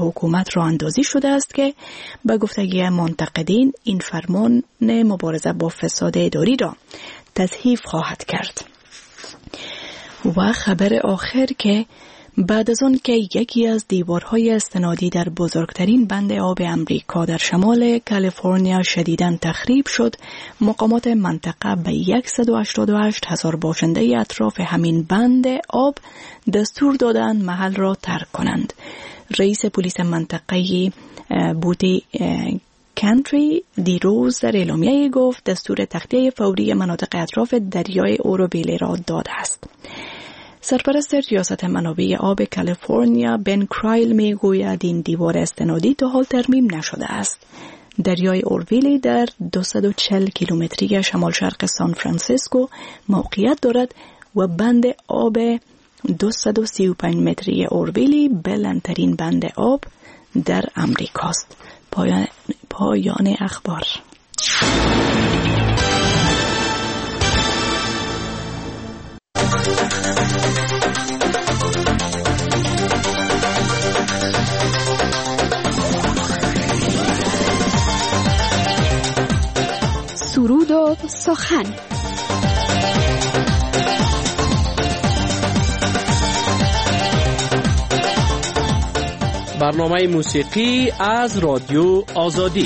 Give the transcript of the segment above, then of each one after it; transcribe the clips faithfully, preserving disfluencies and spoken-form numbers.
حکومت راه اندازی شده است که به گفتگی منتقدین این فرمان مبارزه با فساد اداری را تضعیف خواهد کرد. و خبر آخر که بعد از آن که یکی از دیوارهای استنادی در بزرگترین بند آب امریکا در شمال کالیفرنیا شدیداً تخریب شد، مقامات منطقه به صد و هشتاد و هشت هزار باشنده اطراف همین بند آب دستور دادند محل را ترک کنند. رئیس پلیس منطقه بودی کانتری دیروز در اعلامیه گفت دستور تخلیه فوری مناطق اطراف دریای اوروویلی را داده است. سرپرست ریاست منابع آب کالیفرنیا بن کرایل می گوید این دیوار استنادی تا حال ترمیم نشده است. دریای اوروویلی در دویست و چهل کیلومتری شمال شرق سان فرانسیسکو موقعیت دارد و بند آب دویست و سی و پنج متری اوروویلی بلندترین بند آب در امریکاست. پایان, پایان اخبار. سرود و سخن. برنامه موسیقی از رادیو آزادی.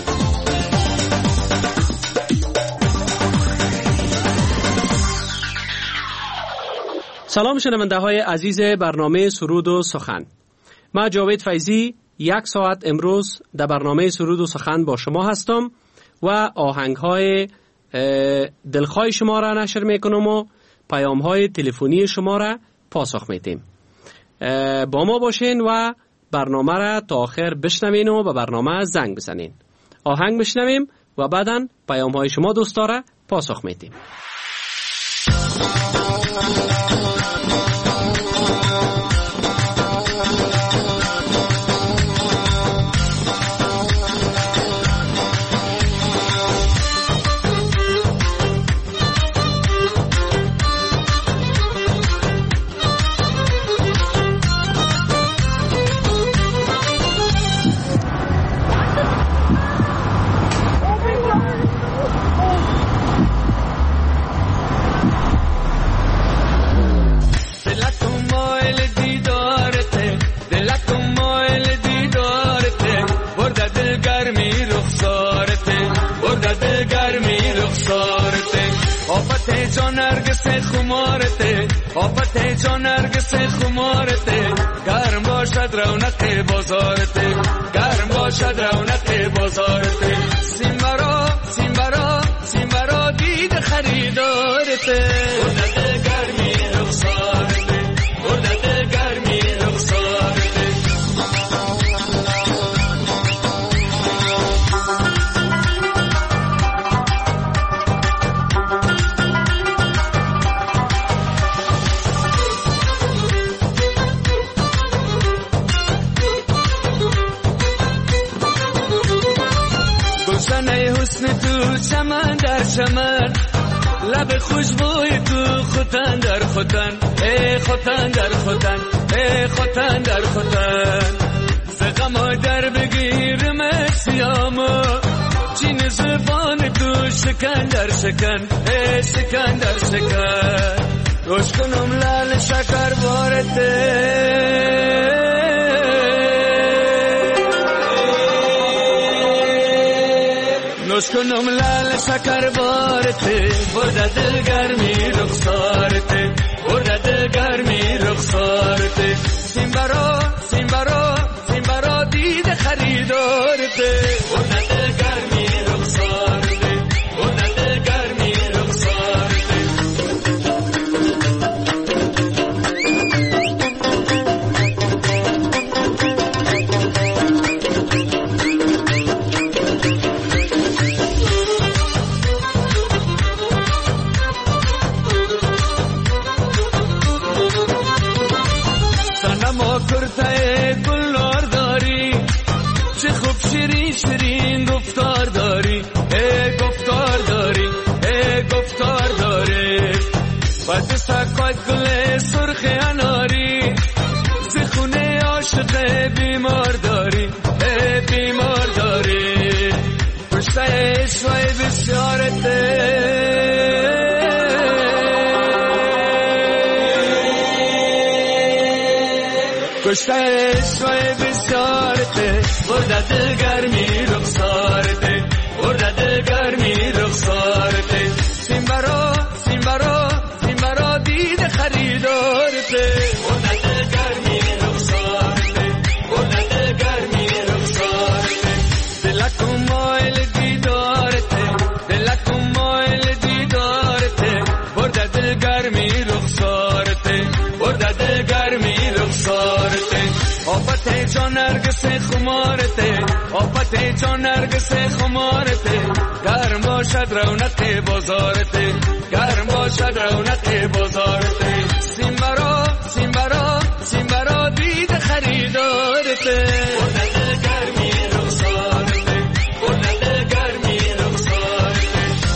سلام شنونده های عزیز برنامه سرود و سخن. من جاوید فیضی یک ساعت امروز در برنامه سرود و سخن با شما هستم و آهنگ های دلخواه شما را نشر میکنم و پیام های تلفنی شما را پاسخ میدیم. با ما باشین و برنامه را تا آخر بشنوین و به برنامه زنگ بزنین. آهنگ بشنویم و بعداً پیام های شما دوستا را پاسخ میدیم. آفت جان نرگس خمارته گرم باشد رونق بازارته گرم باشد رونق بازارته سیمبرا سیمبرا سیمبرا دید خریدارته بردت گرمی رخسارته بردت گرمی رخسارته تو چمن در چمن لب خوشبوی تو خوتن در خوتن ای خوتن در خوتن ای خوتن در خوتن زغم در بگیرم سیامو چین زبان تو شکن در شکن ای شکن در شکن روش کنم لال شکر بارته روش کنم لال شکر بارته برده دل گرمی رخسارته برده دل گرمی رخسارته سیمبرا سیمبرا سیمبرا دید خریدارته برده دل گرمی رخسارته برده دل گرمی رخسارته شیرین شیرین گفتار داری ای گفتار داری ای گفتار داری بد سکات گل سرخ اناری زخونه عاشق بیمار داری کشتش شوی بسیارته برده دل گرمی رخسارته برده دل گرمی رخسارته سیم برا سیم برا سیم برا دید خریدارته برده دل گرمی رخسارته برده دل گرمی رخسارته دلکم مایل دیدارته دلکم مایل دیدارته برده دل گرمی رخسارته برده دل گرمی رخسارته آفت جان نرگس خمارته آفت جان نرگس خمارته گرم باشد رونق بازارته گرم باشد رونق بازارته سیم برا سیم برا سیم برا دید خریدارته برده دل گرمی رخسارته برده دل گرمی رخسارته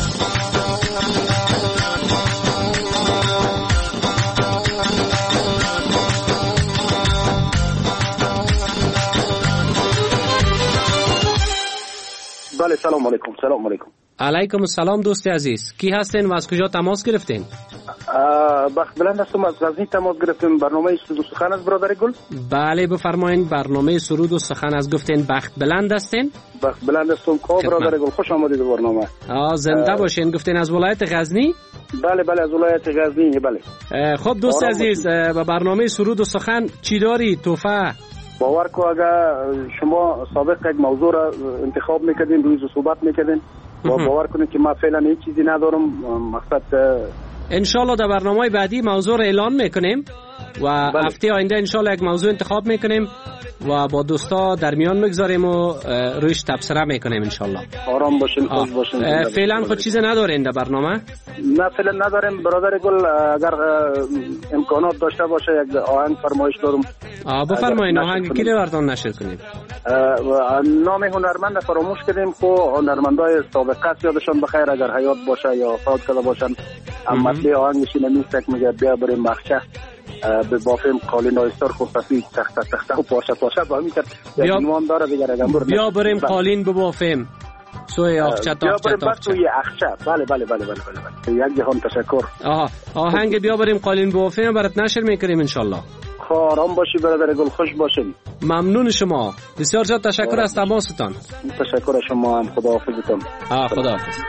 بله سلام علیکم. سلام علیکم. علیکم السلام دوست عزیز، کی هستین و از کجا تماس گرفتین؟ بخت بلند هستم، از غزنی تماس گرفتیم. برنامه سرود و سخن از برادر گل. بله بفرمایید. برنامه سرود و سخن از گفتین بخت بلند هستین؟ بخت بلند هستم که برادر گل خوش آمدید به برنامه. آ زنده باشین. گفتین از ولایت غزنی؟ بله بله از ولایت غزنی. بله. خب دوست عزیز به برنامه سرود و سخن چی داری توفه؟ باور کو اگر شما سابق یک موضوع را انتخاب میکردین روی صحبت میکردین و باور کنید که من فعلا هیچ چیزی ندارم. مقصد انشالله در برنامه بعدی موضوع را اعلان میکنیم و بله. هفته آینده انشالله یک موضوع انتخاب میکنیم و با دوستا در میان میگذاریم و رویش تبصره میکنیم انشالله. آرام باشین، خوش باشین. فعلا خود چیز ندارین در برنامه؟ نه فعلا نداریم برادر گل. اگر امکانات داشته باشه یک آهنگ فرمایش دارم. آ بفرمایید. آهنگ کی براتون نشر کنیم؟ نام هنرمند فراموش کردیم خو هنرمندای سابقه یادشون بخیر اگر حیات باشه یا فوت کرده باشن. اما مطلع آهنگش نمیست که میگه بیا بریم بخچه به بافم قالین آیستار خصوصی تخت تخت و پاشه پاشه با همین کرد ایمان داره دیگر اگر بیا بریم قالین ببافیم سوی اخچه بیا بریم بس سوی اخچه. بله بله بله بله بله یک جهان تشکر. آها آهنگ بیا بریم قالین ببافیم برات نشر میکنیم انشالله. آرام باشی برادر گل، خوش باشین. ممنون شما، بسیار زیاد تشکر از تماستان. تشکر از شما هم. خداحافظتون. آ خداحافظ.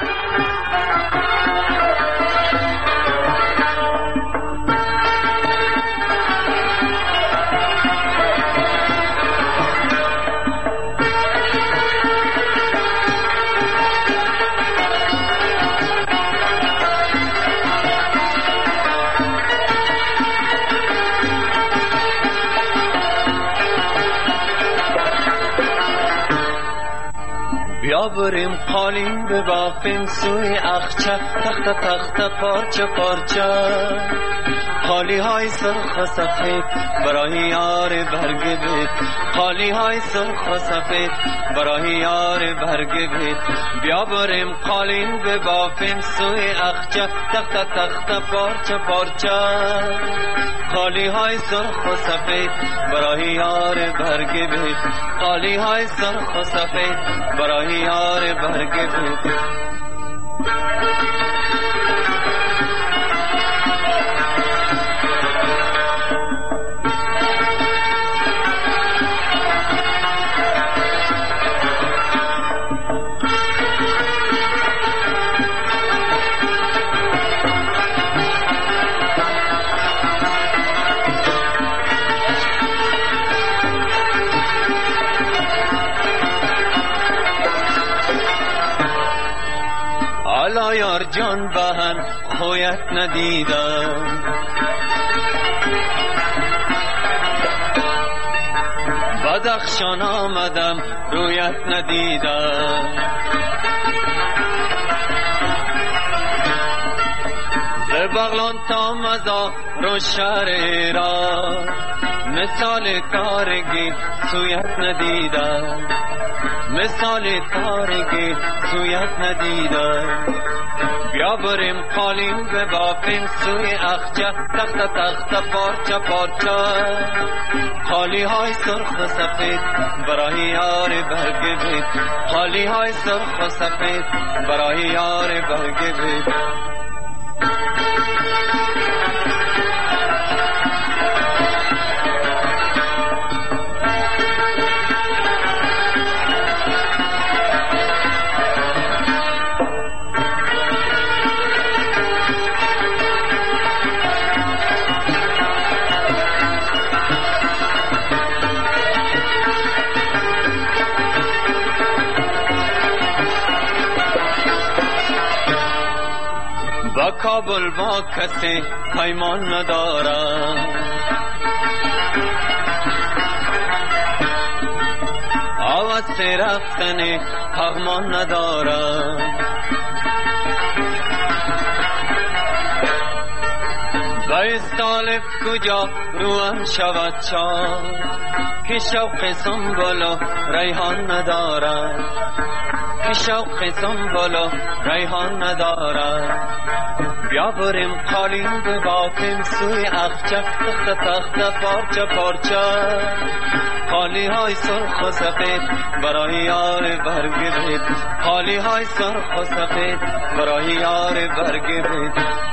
بیا بریم قالین ببافیم سوی اخچه تخت تخت پارچه پارچه قالی های سرخ و سفید برای یار برگ بید قالی های سرخ و سفید برای یار برگ بید بیا بریم قالین ببافیم سوی اخچه تخت تخت پارچه پارچه قالی های سرخ و سفید برای یار برگ بید قالی های سرخ و سفید برای یار برگ بید حالا یار جان بهن خویت ندیدم بدخشان آمدم رویت ندیدم ز بغلان تا مزار و شهر ایران مثال تارگی سویت ندیدم مثال تارگی سویت ندیدم بیا بریم قالین ببافیم سوی اخچه تخت تخت پارچه پارچه قالی های سرخ و سفید برای یار برگ بید قالی های سرخ و سفید برای یار برگ بید کابل با کسی پیمان ندارم، آواز رفتن پغمان ندارم. باعث طالب کجا روان شود چار، که شوق سنبل و ریحان ندارد، که شوق سنبل و ریحان ندارد. بیا بریم قالین ببافیم سوی اخچه، تخت تخت پارچه پارچه، قالی های سرخ و سفید برای یار برگ بید، قالی های سرخ و سفید برای یار برگ بید.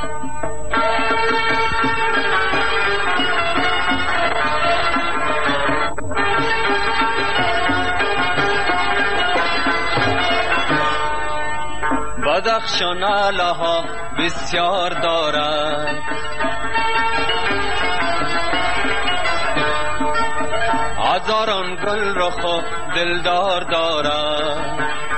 بدخشان علها بسیار دارد، هزاران گل رخ و دلدار دارد.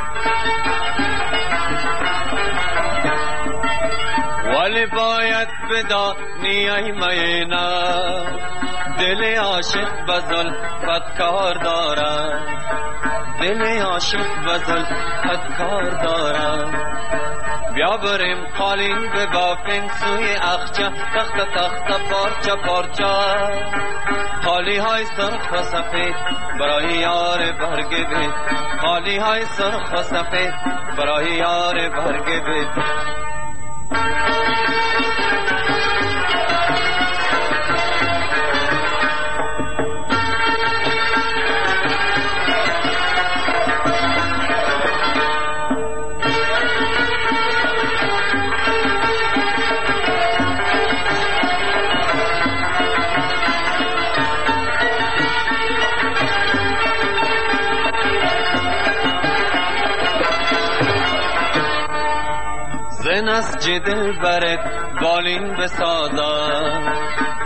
ولی باید بدانی ای مینه، دل عاشق بزل بدکار دارد، دل عاشق بزل بدکار دارد. بیا بریم قالین ببافیم سوی اخچه، تخت تخت پارچه پارچه، قالی های سرخ و سفید برای یار برگ بید، قالی های سرخ و سفید برای یار برگ بید. نسج دل برد بالین بسازم،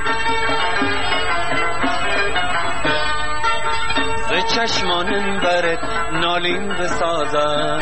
ز چشمان برد نالین بسازم.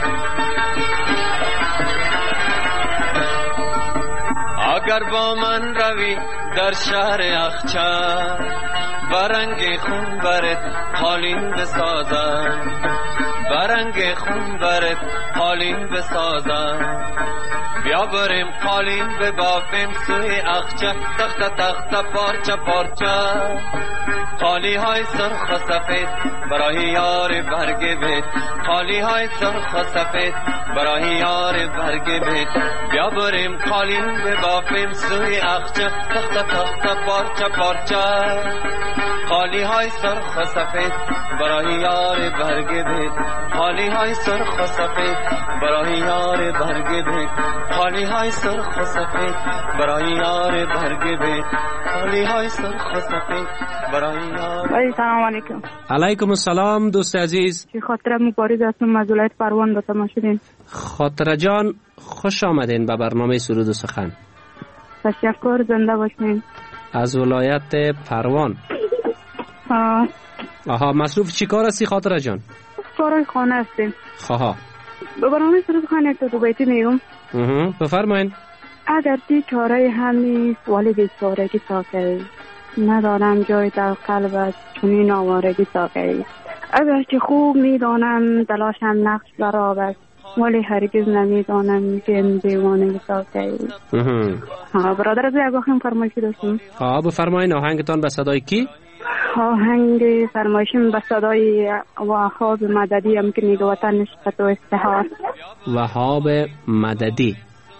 اگر با من روی در شهر اخچه، برنگ خون برد قالین بسازم، برنگ خون برد قالین بسازم. بیا بریم قالین ببافیم سوی اخچه، تخت تخت پارچه پارچه، قالی های سرخ و سفید برای یار برگ بید، قالی های سرخ و سفید برای یار برگ بید. بیا بریم قالین ببافیم سوی اخچه، تخت تخت پارچه پارچه، قالی های سرخ و سفید برای یار برگ بید، قالی های سرخ و سفید برای یار برگ بید، قالی های سرخ و سفید برای یار برگ بید، قالی های سرخ و سفید برای یار. سلام علیکم. علیکم السلام دوست عزیز. چی خاطر مبارز هستم از ولایت پروان به تماس شدین. خاطر جان خوش آمدین به برنامه سرود و سخن. تشکر، زنده باشین. از ولایت پروان. آه. آها، مصروف چی کار هستی خاطر جان؟ کارای خانه هستیم. خواه به برنامه سرود خانه تو دو بیتی میگم. اها، بفرمایید. اگر تی چاره هم نیست ولی بیچارگی ساکری، ندارم جای در قلبت چنین آوارگی ساکری. اگر که خوب میدانم دلاشم نقش برابر، ولی هرگز نمیدانم که این دیوانگی ساکری. ها برادر از یک آهنگ فرمایشی داشتیم. ها بفرمایید. آهنگتان به صدای کی؟ آهنگ فرمایشیم به صدای وهاب مددی هم که میگه وطن عشق تو افتخار. وهاب مددی،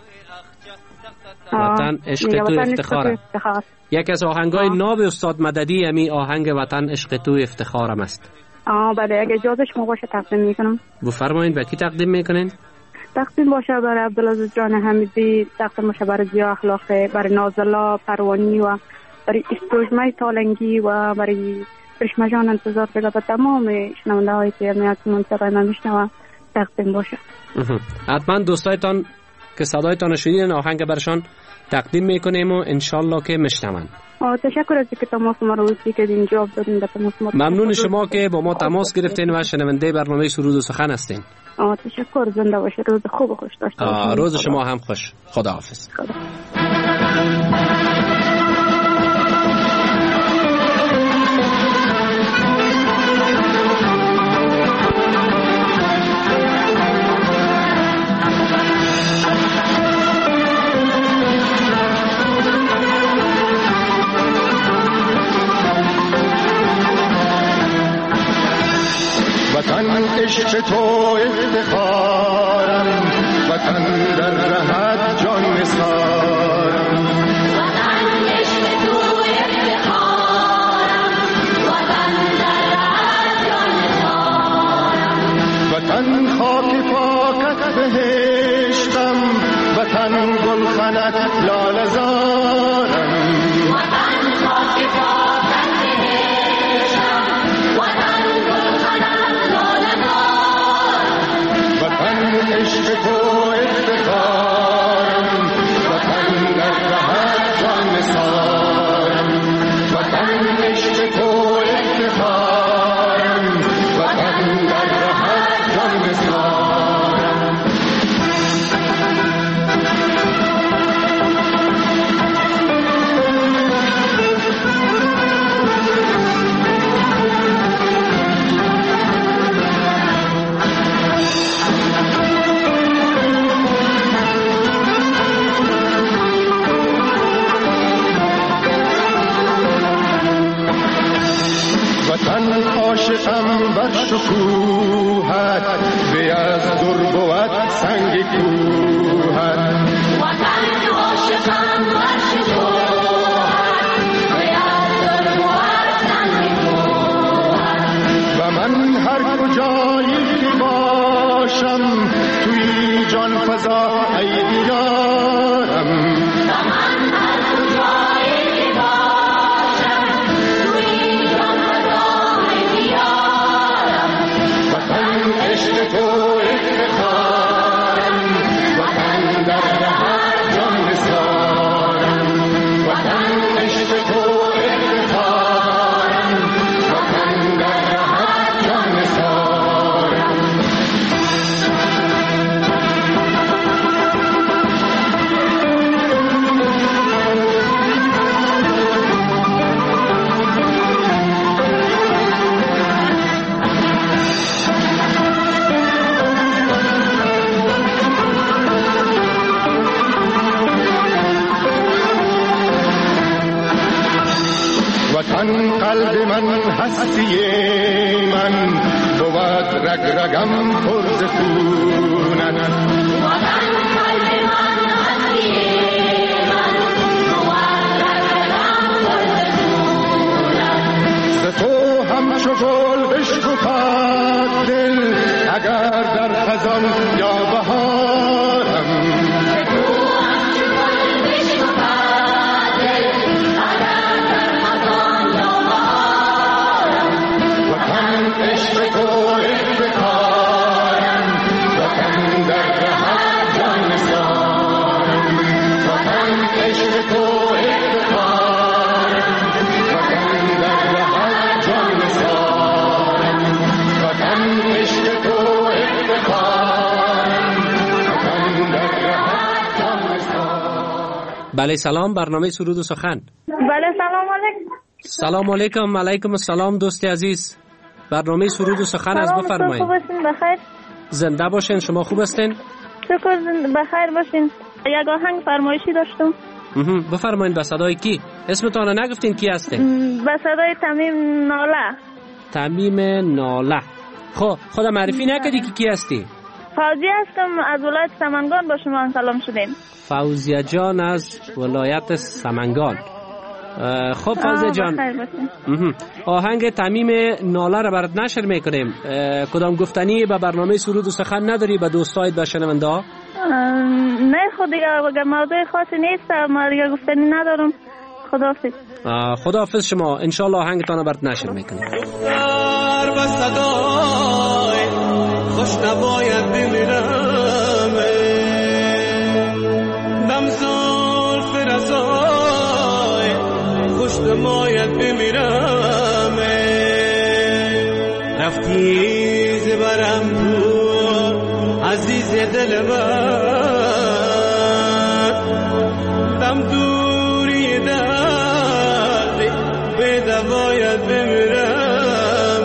وطن عشق تو افتخار. یکی از آهنگای ناب استاد مددی همی آهنگ وطن عشق تو افتخارم است. آه بله، اگه اجازه شما باشه تقدیم میکنم. بفرمایید. به کی تقدیم میکنین؟ تقدیم باشه برای عبدالعزیز جان حمیدی، تقدیم باشه برای ضیا اخلاقی، برای نازلا پروانی و برای استوجمه تالنگی و برای کرشمه جان انتظار بگه به تمام شنونده هایی که میاد منطقه نمیشنوه تقدیم باشه. حتما دوستایتان که صدایتان شنیدین آهنگ برشان تقدیم میکنیم و انشالله که مشنون. تشکر از اینکه تماس ما رو وصل کردین، جواب دادین به تماس ما. ممنون شما که با ما تماس گرفتین و شنونده برنامه سرود و سخن هستین. آه تشکر، زنده باشید، روز خوب و خوش داشته باشید. روز شما هم خوش. خداحافظ. خدا. وطن عشق تو افتخارم، وطن در رهت جان نثارم. وطن عشق تو افتخارم، وطن در رهت جان نثارم. وطن خاک پاکت بهشتم، وطن گلخنت لاله زارم. وطن خاک پاکت بهشتم، وطن عشق تو افتخارم، وطن در رهت جان نثارم. وطن عشق تو افتخارم، وطن در رهت جان نثارم. وطن عاشقم بر شکوهت، به از در بود سنگ کوهت. وطن عاشقم بر شکوهت، به از در بود سنگ کوهت. و من هر کجایی که باشم، توی جان فضا ای دیارم. و من هر کجایی که باشم، توی جان فضا ای دیارم. وطن عشق تو افتخارم، وطن در رهت جان نثارم. وطن عشق تو افتخارم، وطن در رهت جان نثارم. وطن قلب من هستی من، بود رگ رگم پر ز خونت. وطن قلب من هستی من، بود رگ رگم پر ز خونت. ز تو همچو گل بشکفد دل، اگر در خزان یا بهارم. عشق تو افتخارم، وطن در رهت جان نثارم. وطن عشق تو افتخارم، وطن در رهت جان نثارم. وطن عشق تو افتخارم، وطن در رهت جان نثارم. بله سلام، برنامه سرود و سخن. بله سلام علیکم. سلام علیکم. علیکم السلام دوست عزیز. برنامه سرود و سخن از بفرمایید. خوب هستین؟ بخیر. زنده باشین. شما خوب هستین؟ شکر، بخیر باشین. یک آهنگ فرمایشی داشتم. بفرمایید. به صدای کی؟ اسمتون رو نگفتین، کی هستین؟ به صدای تمیم ناله. تمیم ناله. خب خدا معرفی نکردی که کی هستی؟ فوزیه هستم، از ولایت سمنگان با شما سلام شدیم. فوزیه جان از ولایت سمنگان. خب فوزیه جان، آهنگ تمیم ناله را برات نشر میکنیم. کدام گفتنی به برنامه سرود و سخن نداری به دوستایت به شنونده ها؟ نه خود دیگه اگر موضوع خاصی نیست ما دیگه گفتنی ندارم. خداحافظ. خداحافظ شما. انشالله آهنگتان را برات نشر میکنیم. با صدای خوش نباید بمیرم، رفتی زبرم تو عزیز دل من دم دوری دردی به دوایت بمیرم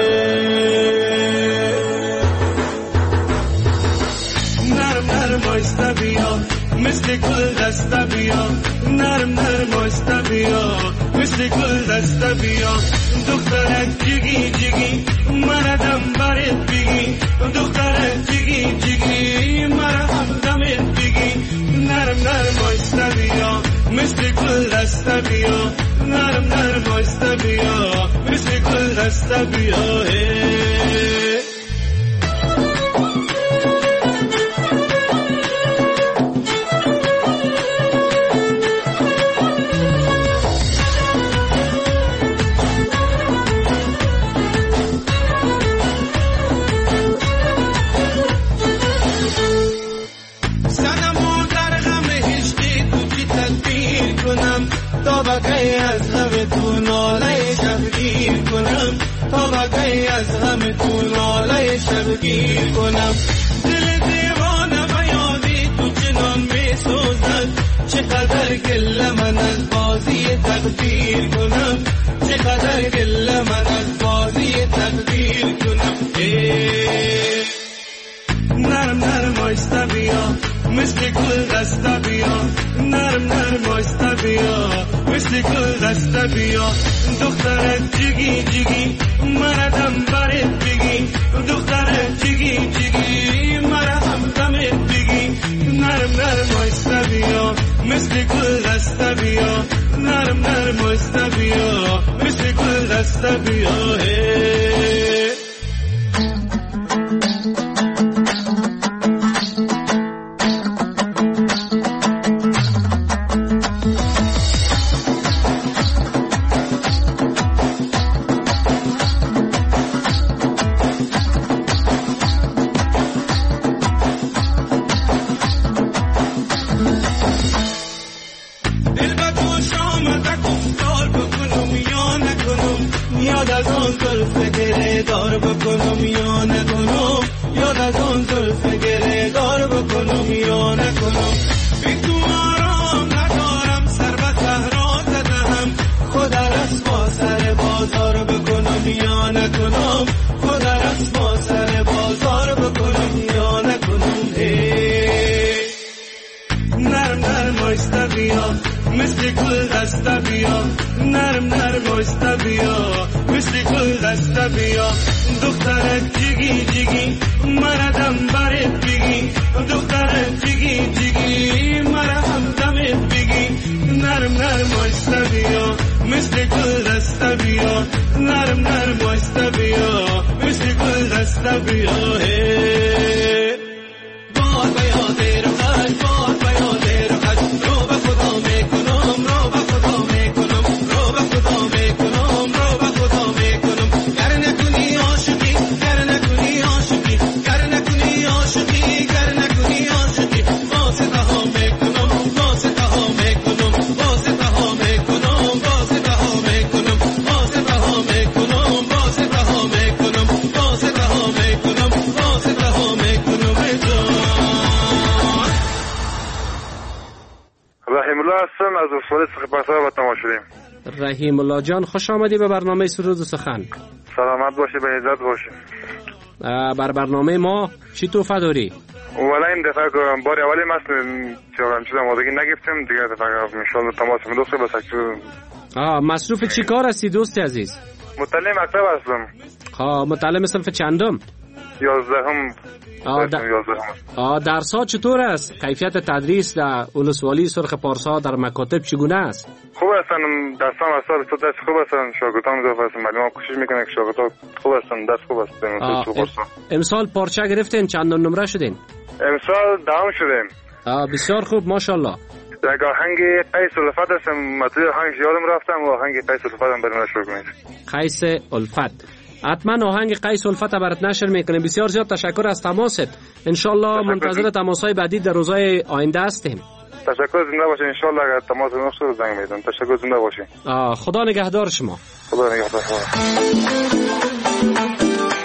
نرم نرم آیسته بیا مثل گل دسته بیا نرم نرم آیسته بیا مثل گل دسته بیا دخترک جگی جگی مردم برد بگی دخترک جگی جگی مردم دمت بگی نرم نرم آیسته بیا مثل گل دسته بیا نرم نرم آیسته بیا مثل گل دسته بیا تا بقی از غم تو ناله شبگیر کنم تا بقی از غم تو ناله شبگیر کنم دل دیوانه به یادی تو چنان می سوزد چقدر گله من از بازی تقدیر کنم چقدر گله من از بازی تقدیر کنم نرم نرم آیسته بیا مثل گل دسته بیا نرم نرم آیسته بیا مثل گل دسته بیا دخترک جگی جگی مردم برد بگی دخترک جگی جگی مردم دمت بگی نرم نرم آیسته بیا مثل گل دسته بیا نرم نرم آیسته بیا مثل گل دسته بیا یاد از آن زلف گره دار بکنم یا نکنم یاد از آن زلف گره دار بکنم یا نکنم بی تو آرام ندارم سر به صحرا زدم خدا رست با سر بازار بکنم یا نکنم خدا رست با سر بازار بکنم یا نکنم نرم نرم آیسته بیا مثل گل دسته بیا نرم نرم آیسته بیا مثل گل دسته بیا دخترک جگی جگی مردم برد بگی دخترک جگی جگی مردم دمت بگی نرم نرم آیسته بیا مثل گل دسته بیا نرم نرم آیسته بیا مثل گل دسته بیا باد به یاد رخش باد به یاد رخش رو به خدا میکنم رو به خدا میکنم رو به خدا میکنم رو به خدا میکنم گر نکنی عاشقی گر نکنی عاشقی گر نکنی عاشقی گر نکنی عاشقی واسطه ها میکنم واسطه ها میکنم واسطه ها میکنم واسطه ها میکنم واسطه ها میکنم واسطه ها میکنم واسطه ها میکنم واسطه ها میکنم رحیم الله هستم از استوانه سپاسا و تماشاگریم. رحیم الله جان خوش آمدی به برنامه سرود و سخن. سلامت باشی به عزت باشی. بر برنامه ما چی توفه داری؟ ولی این دفعه باری اولی مست چیزم چیزم آدگی نگفتیم دیگه دفعه انشالله تماس دوست بسک تو. آه مصروف چی کار هستی دوست عزیز؟ متعلم مکتب هستم. آه متعلم صنف چندم؟ یازدهم. آه, د... آه درس‌ها چطور است؟ کیفیت تدریس در ولسوالی سرخ پارسا در مکاتب چگونه است؟ خوب هستن درسام اصلا تو دست خوب هستن شاگردان میذارن هستن معلمان کوشش میکنن که شاگردان خوب هستن دست خوب هستن. امسال پارچه گرفتین چند نمره شدین؟ امسال دهم شدیم. آه بسیار خوب ماشاءالله. در آهنگ قیس الفت هستم مطلب آهنگش یادم رفتم و آهنگ قیس الفت هم برام نشر کنید. قیس الفت حتما آهنگ قیس الفت برات نشر میکنیم. بسیار زیاد تشکر از تماست. انشالله منتظر تماسهای بعدی در روزهای آینده هستیم. تشکر زنده باشین انشالله اگر تماس نشد زنگ میزنم. تشکر زنده باشین. خدا نگهدار شما. خدا نگهدار شما.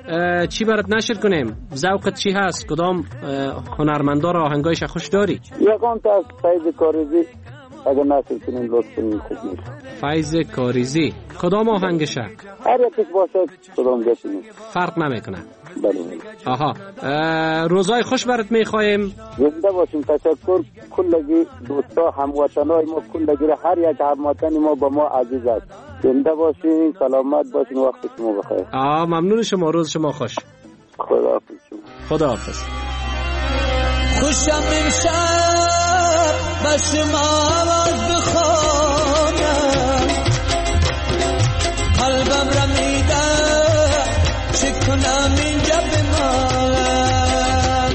چی برات نشر کنیم؟ ذوقت چی هست؟ کدام هنرمندا را آهنگایش خوش داری؟ یکم تا از فیض کاریزی اگر نشر کنیم لطف کنیم خوب میشه. فیض کاریزی کدام آهنگشه؟ هر یکیش باشه کدام گشتیم فرق نمیکنه. بله. آها، روزای خوش برات میخوایم. زنده باشیم. تشکر کلگی دوستا هموطنای ما، کلگی هر یک هموطن ما با ما عزیز است. زنده باشین، سلامت باشین، وقت شما بخیر. آه ممنون شما، روز شما خوش. خداحافظ شما. خداحافظ. خوشم امشب به شما آواز بخوانم، قلبم را میده چه کنم اینجا بمانم.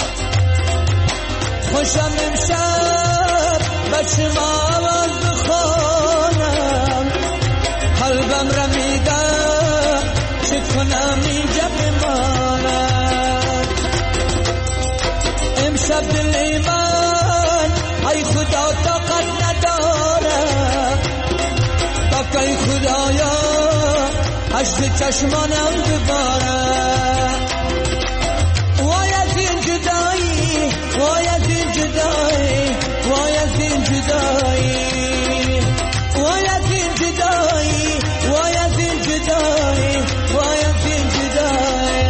خوشم امشب به شما آواز بخوانم، قلبم را میده چه کنم اینجا بمانم. امشب دل من ای خدا طاقت نداره، تا که ای خدایا اشک چشمانم بباره. وای از این جدایی، وای از این جدایی، وای از این جدایی، وای از این جدایی، وای از این جدایی، وای از این جدایی.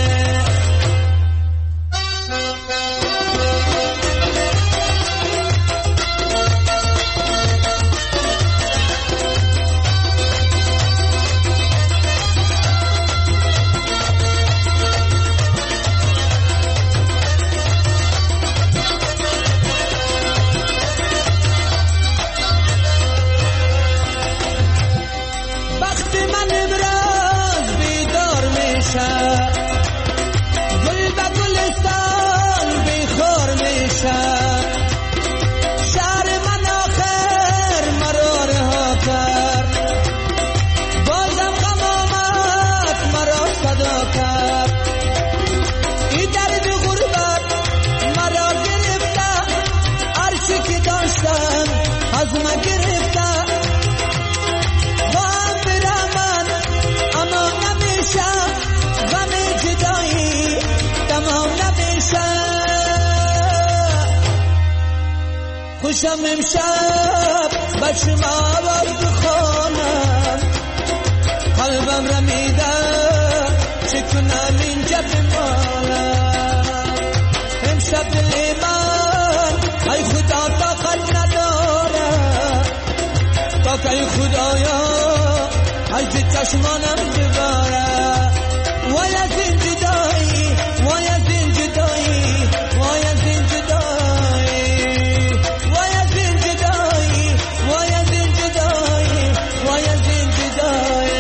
خوشم امشب به شما آواز بخوانم، قلبم را میده چه کنم اینجا بمانم. امشب دل من ای خدا طاقت نداره، تا که ای خدایا اشک چشمانم بباره. وای از این جدایی، وای از این جدایی، وای از این جدایی، وای از این جدایی، وای از این جدایی، وای از این جدایی.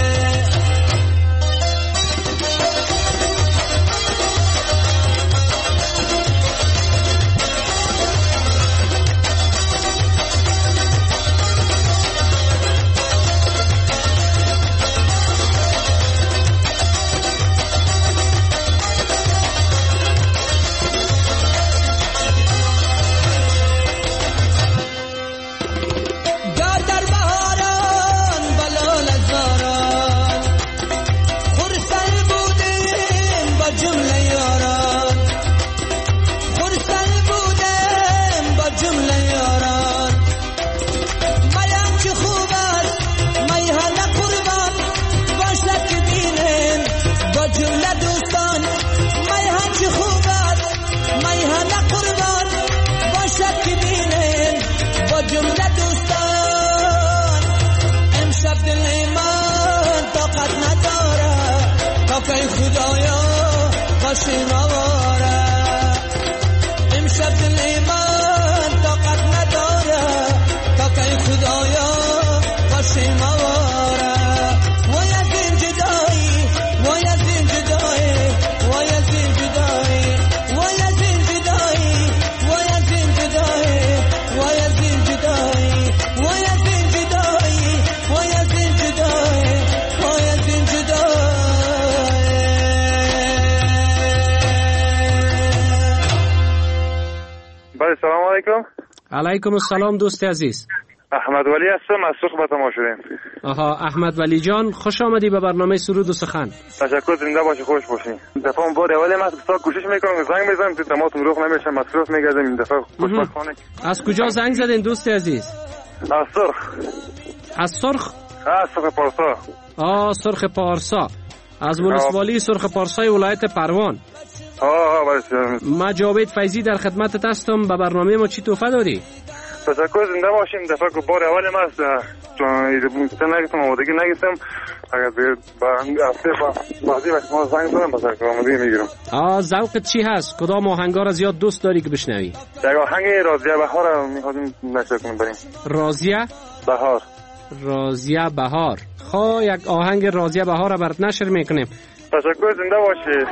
ای خدایا باشیم آواره، امشب دل من طاقت نداره، تا که ای خدایا باشیم آواره. وای از این جدایی، وای از این جدایی، وای از این جدایی، وای از این جدایی، وای از این جدایی، وای از این جدایی، وای از این جدایی، وای از این جدایی، وای از این جدایی. بله سلام علیکم. علیکم السلام دوست عزیز. احمد ولی هستم، از سرخ به تماس شدیم. آها احمد ولی جان، خوش آمدی به برنامه سرود و سخن. تشکر، زنده باشی، خوش باشی. دفعه بار اولی ما تا کوشش میکنم زنگ بزنم تو تماس روخ نمیشه، مصروف میگردم. این دفعه خوشبختانه. از کجا زنگ زدین دوست عزیز؟ از سرخ. از سرخ؟ از سرخ پارسا. آه سرخ پارسا، از ولسوالی سرخ پارسای ولایت پروان. آه باشه. ما جاوید فیضی در خدمتت هستم. به برنامه ما چی تحفه داری؟ تشکر، زنده باشیم. دفعه که بار اول ما است چون ایده نگیستم آمادگی نگیستم. اگر با هفته بعدی وقت ما زنگ زدم بسر که آمادگی میگیرم. آه ذوقت چی هست؟ کدام آهنگا را زیاد دوست داری که بشنوی؟ یک آهنگ راضیه بهار را میخواستیم نشر کنیم بریم. راضیه بهار. راضیه بهار. خب یک آهنگ راضیه بهار را برات نشر میکنیم. تشکر، زنده باشی.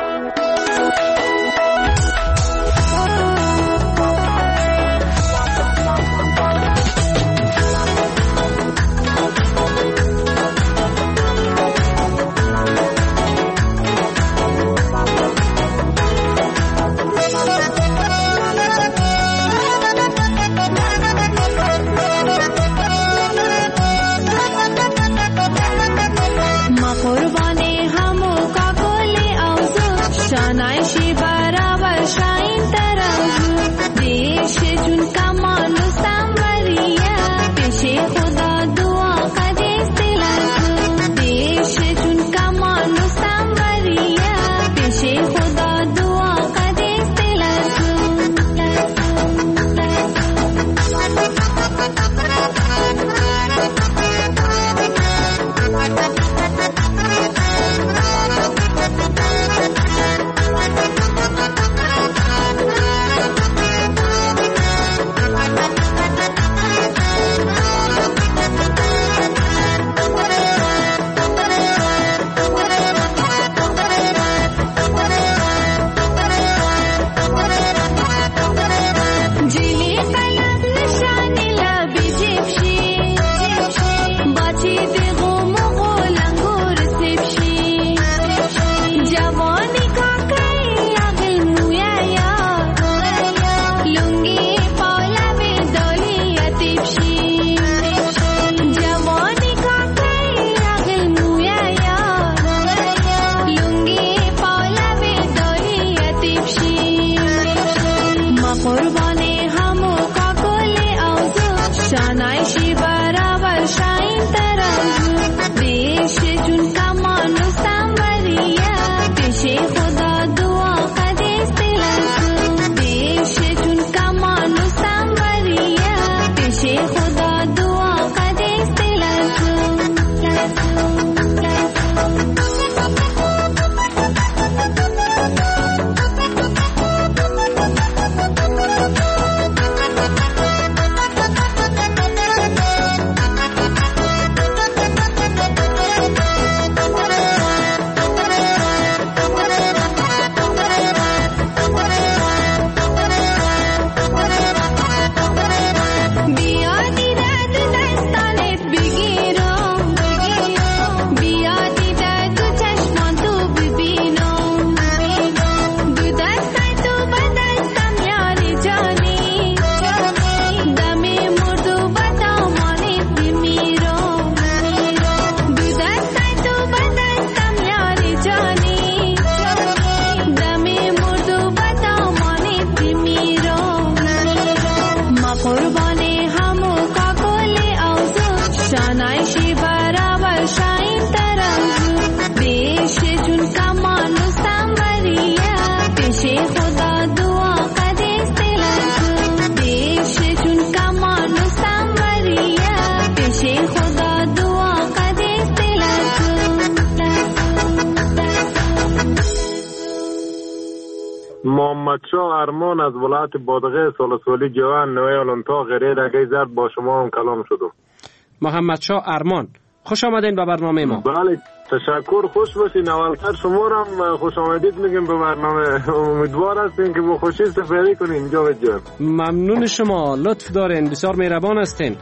محمد شاه ارمان از ولایت بادغه سالسوالی جوان نوی آلانتا غیره رگه زد با شما هم کلام شدم. محمد شاه ارمان، خوش آمدین به برنامه ما. بله تشکر، خوش باشین. اولتر شما هم خوش آمدید میگیم به برنامه. امیدوار هستین که با خوشی سفری کنین جاوید جان. ممنون شما، لطف دارین، بسیار مهربان هستین.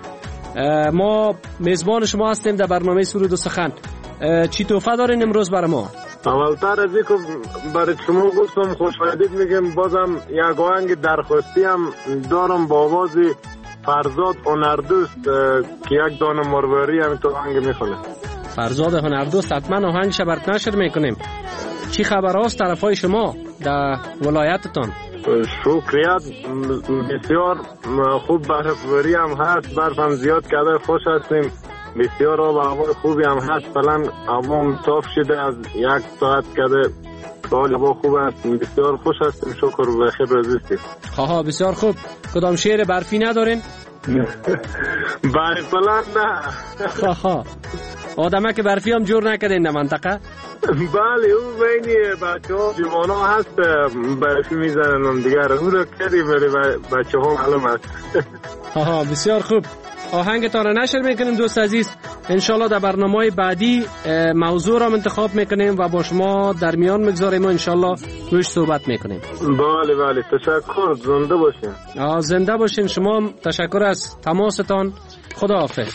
ما میزبان شما هستیم در برنامه سرود و سخن. چی تحفه دارین امروز برای ما؟ اولتر از اینکه برای شما گفتم خوش آمدید میگم، بازم یک آهنگ درخواستی هم دارم با آواز فرزاد هنردوست که یک دانه مرواری هم تو آهنگ میخونه. فرزاد هنردوست، حتما آهنگش برات نشر میکنیم. چی خبر هاست طرف های شما در ولایتتان؟ شکریت، بسیار خوب برفباری هم هست، برف هم زیاد کرده، خوش هستیم. بسیار آب و هوای خوبی هم هست، فعلا هوا صاف شده، از یک ساعت کرده حال هوا خوب است، بسیار خوش هستیم، شکر و بخیر روزیستیم. ها بسیار خوب. کدام شعر برفی ندارین؟ برف فعلا نه. ها آدمه که برفی هم جور نکردین در منطقه؟ بله، او بینی بچه ها جوان ها هست برفی میزنن هم دیگر، او را کردی بلی بچه ها معلوم هست. ها بسیار خوب. آهنگتان را نشر میکنیم دوست عزیز. انشالله در برنامه بعدی موضوع را انتخاب میکنیم و با شما در میان میگذاریم و انشالله روش صحبت میکنیم. بله بله، تشکر، زنده باشین. زنده باشین شما. تشکر از تماستان. خدا حافظ.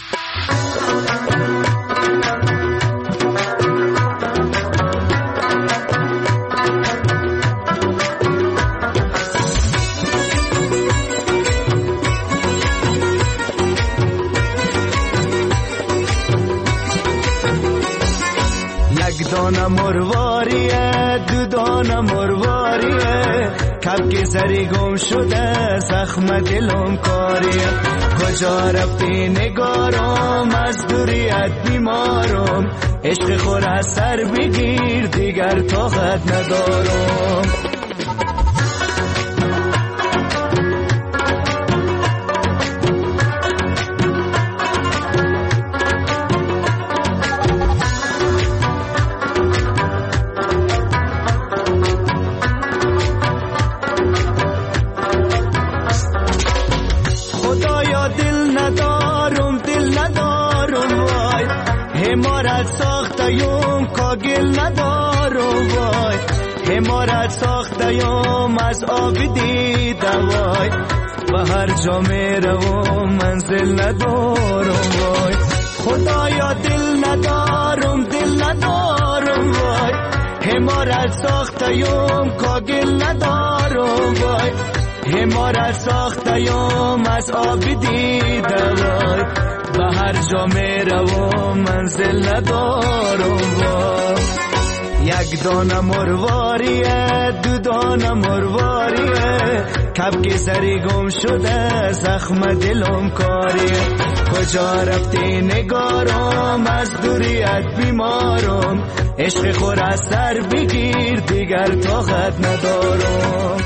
دانه مرواریه، دو دانه مرواریه، کبک سری گم شده، زخم دلم کاریه. کجا رفتی نگارم، از دوریت بیمارم، عشق خور از سر بگیر، دیگر طاقت ندارم. گل ندارم وای، حمارت ساخته یم از آب دیده وای، و هر جا میروم منزل ندارم وای. خدایا دل ندارم، دل ندارم وای، حمارت ساخته یم کاگل ندارم وای، حمارت ساخته یم از آب دیده وای، و هر جا میروم منزل ندارم وای. یک دانه مرواریه، دو دانه مرواریه، کبک سری گم شده، زخم دلم کاریه. کجا رفتی نگارم، از دوریت بیمارم، عشق خور از سر بگیر، دیگر طاقت ندارم.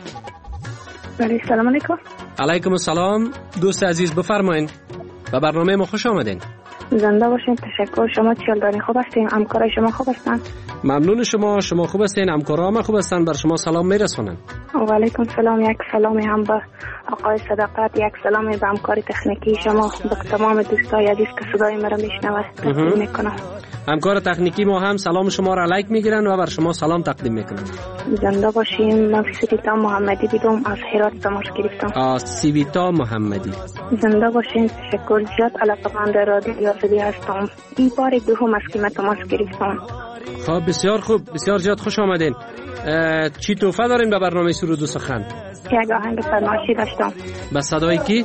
بله، سلام علیکم. علیکم السلام. دوست عزیز بفرمایین، به برنامه ما خوش آمدین. زنده باشین. تشکر. شما چیل دارین؟ خوب هستین؟ همکارای شما خوب هستن؟ ممنون شما. شما خوب هستین؟ همکارا هم خوب هستن؟ بر شما سلام میرسونن. و علیکم سلام. یک سلامی هم به آقای صداقت، یک سلامی به همکار تکنیکی شما، به تمام دوستای عزیز که صدای مرا میشنوند تقدیم میکنم. همکار تکنیکی ما هم سلام شما را لایک میگیرن و بر شما سلام تقدیم میکنن. زنده باشین. من سیویتا محمدی بیدم از هرات تماس گرفتم. آ سیویتا محمدی. زنده باشین. تشکر. زیاد علاقه‌مند رادیو آزادی هستم. این بار دوم است که من تماس گرفتم. خب بسیار خوب، بسیار زیاد خوش آمدین. چی تحفه داریم به برنامه سرود و سخن؟ یک آهنگ فرمایشی داشتم. به صدای کی؟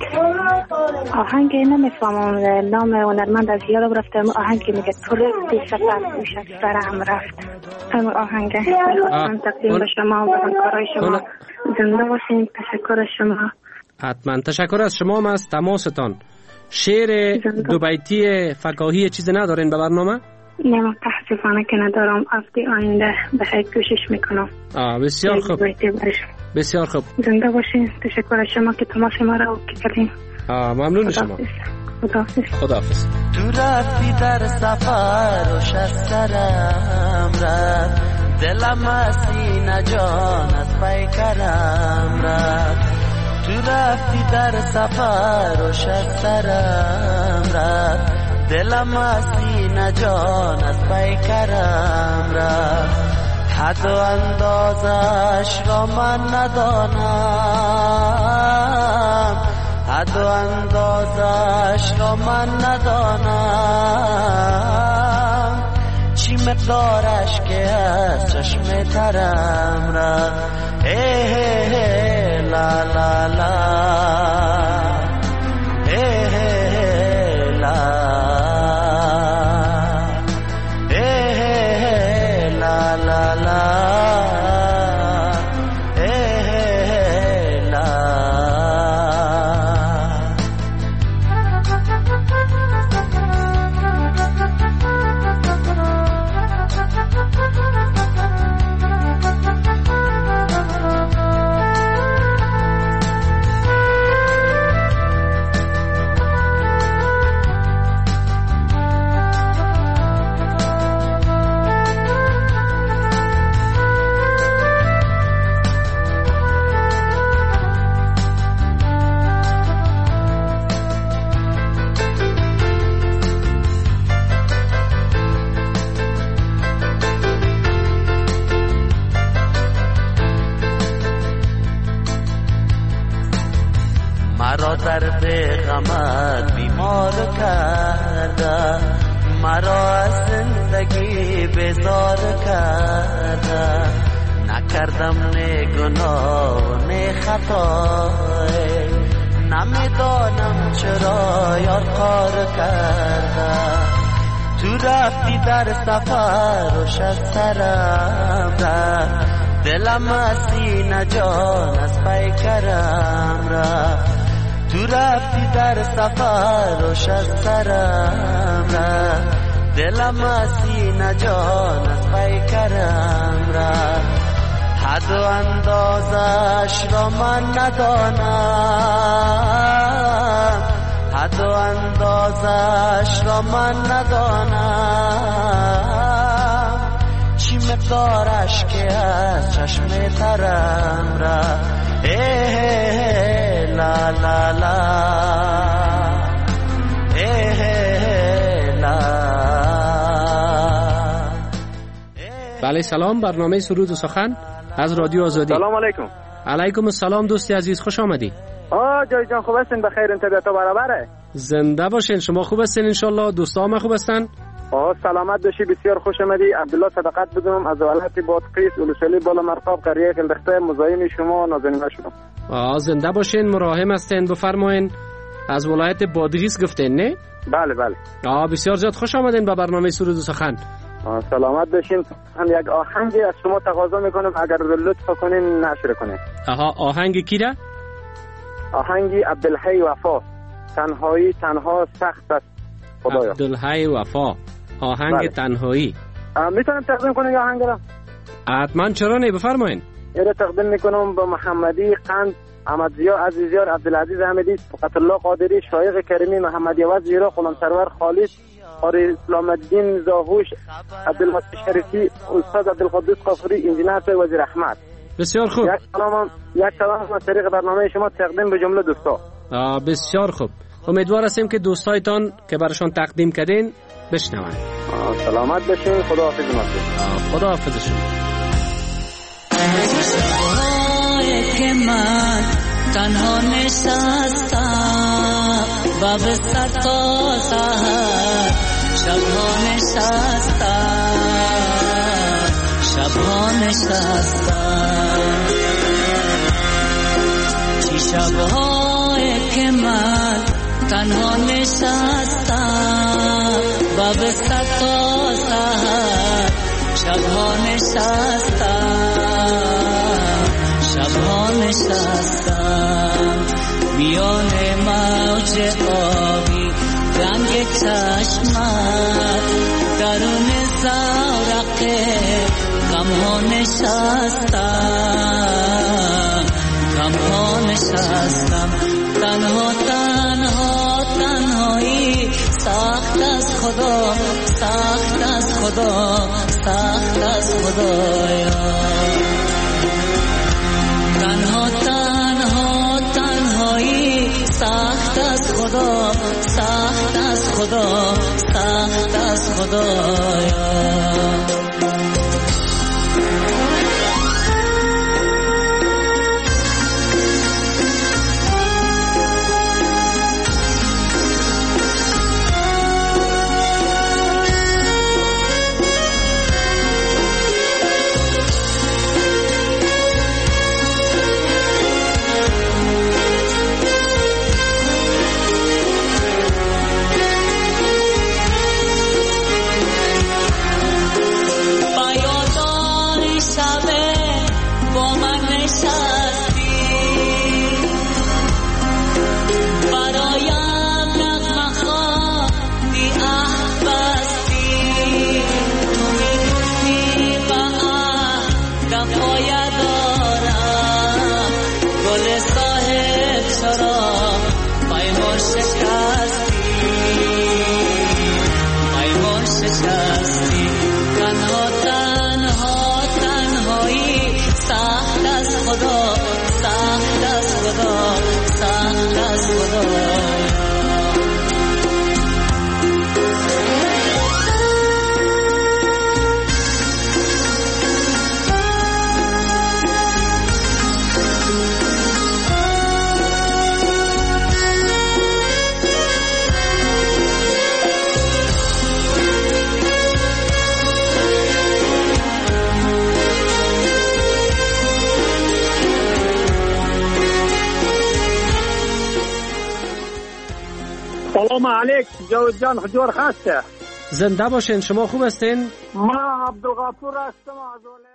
آهنگ نمیفهمم نام هنرمند از یادم رفته. آهنگ که میگه تو رفتی سفر میشه سرم رفت. همون آهنگ من تقدیم به شما و همکارای شما. زنده باشین. تشکر از شما. حتما تشکر از شما هم از تماستان. شعر دو بیتی فکاهی چیز ندارین به برنامه؟ نه، متاسفانه که ندارم. هفته آینده به خیر کوشش میکنم. آه بسیار خوب. بسیار خوب. زنده باشین. تشکر از شما که تماس ما را کردین. آه ممنون شما. خداحافظ. خداحافظ. تو رفتی در سفر و شسترم رفت، دلم از سینه جان از پیکرم رفت. تو رفتی در سفر و شسترم رفت، دلم از سینه جان از پیکرم رفت. حد و اندازش را من ندانم، حد و اندازش را من ندانم، چی مقدارش که از چشم ترم رفت. ای لا لا لا مرا در غمت بیمار کرده، مرا از زندگی بیزار کرده. نکردم نه گناه نه خطای، نمیدانم چرا یار کار کرده. تو رفتی در سفر و شد سرم رفت، دلم از سینه جان از پیکرم رفت. تو رفتی در سفر و شد سرم رفت، دلم از سینه جان از پیکرم رفت. حد و اندازش را من ندانم، حد و اندازش را من ندانم. چی مقدارش که از چشم ترم را اه لا لا لا اه لا. بله سلام، برنامه سرود و سخن از رادیو آزادی. سلام علیکم. علیکم السلام دوستی عزیز، خوش آمدی. آه جای جان خوب هستین؟ بخیر، این طبیعت برابره؟ زنده باشین. شما خوب هستین انشالله؟ دوستا هم خوب هستن؟ آه سلامت باشی، بسیار خوش آمدی. عبدالله صدقت بدونم از ولایت بادغیس ولسوالی بالا مرقاب قریه خلدخته، مزاحم شما نازنین شما. آه زنده باشین، مراهم هستین، بفرمایین. از ولایت بادغیس گفتین نه؟ بله بله. آه بسیار زیاد خوش آمدین به برنامه سرود و سخن. سلامت باشین. هم یک آهنگی از شما تقاضا میکنم اگر لطف کنین نشر کنین. آها آهنگ کی را؟ آهنگی عبدالحی وفا، تنهایی تنها سخت است خدایا. عبدالحی وفا، آهنگ بله. تنهایی میتونم تقدیم کنم یا آهنگ را؟ حتما، چرا نه، بفرمایین. اینو تقدیم میکنم به محمدی قند، احمدزیا عزیزیار، عبدالعزیز احمدی، فقط الله قادری، شایق کریمی، محمد یوز زیرا، غلام سرور خالد، قاری اسلام الدین زاهوش، عبدالمسیح شریفی، استاد عبدالقدوس قفوری، انجینر وزیر احمد. بسیار خوب. یک سلام یک سلام از طریق برنامه شما تقدیم به جمله دوستا. آه بسیار خوب. امیدوار هستیم که دوستایتان که برشان تقدیم کردین بشنون. سلامت باشین. خدا حافظ شما. خدا حافظ شما. که من تنها نشستم و به سر تا سحر شبها نشستم، شبها نشستم. چی شبهایی که من تنها نشستم و به سر تا سحر شبها نشستم، شبها نشستم. میان موج آبی رنگ چشمت، درون زورق غمها نشستم، غمها نشستم. تنها تنها تنهایی سخت از خدا، سخت از خدا، سخت از خدایا. تنها تنها تنهایی سخت از خدا، سخت از خدا، سخت از خدایا. سلام علیک جاوید جان، حضور خسته زنده باشین. شما خوب هستین؟ ما عبدالغفور هستم از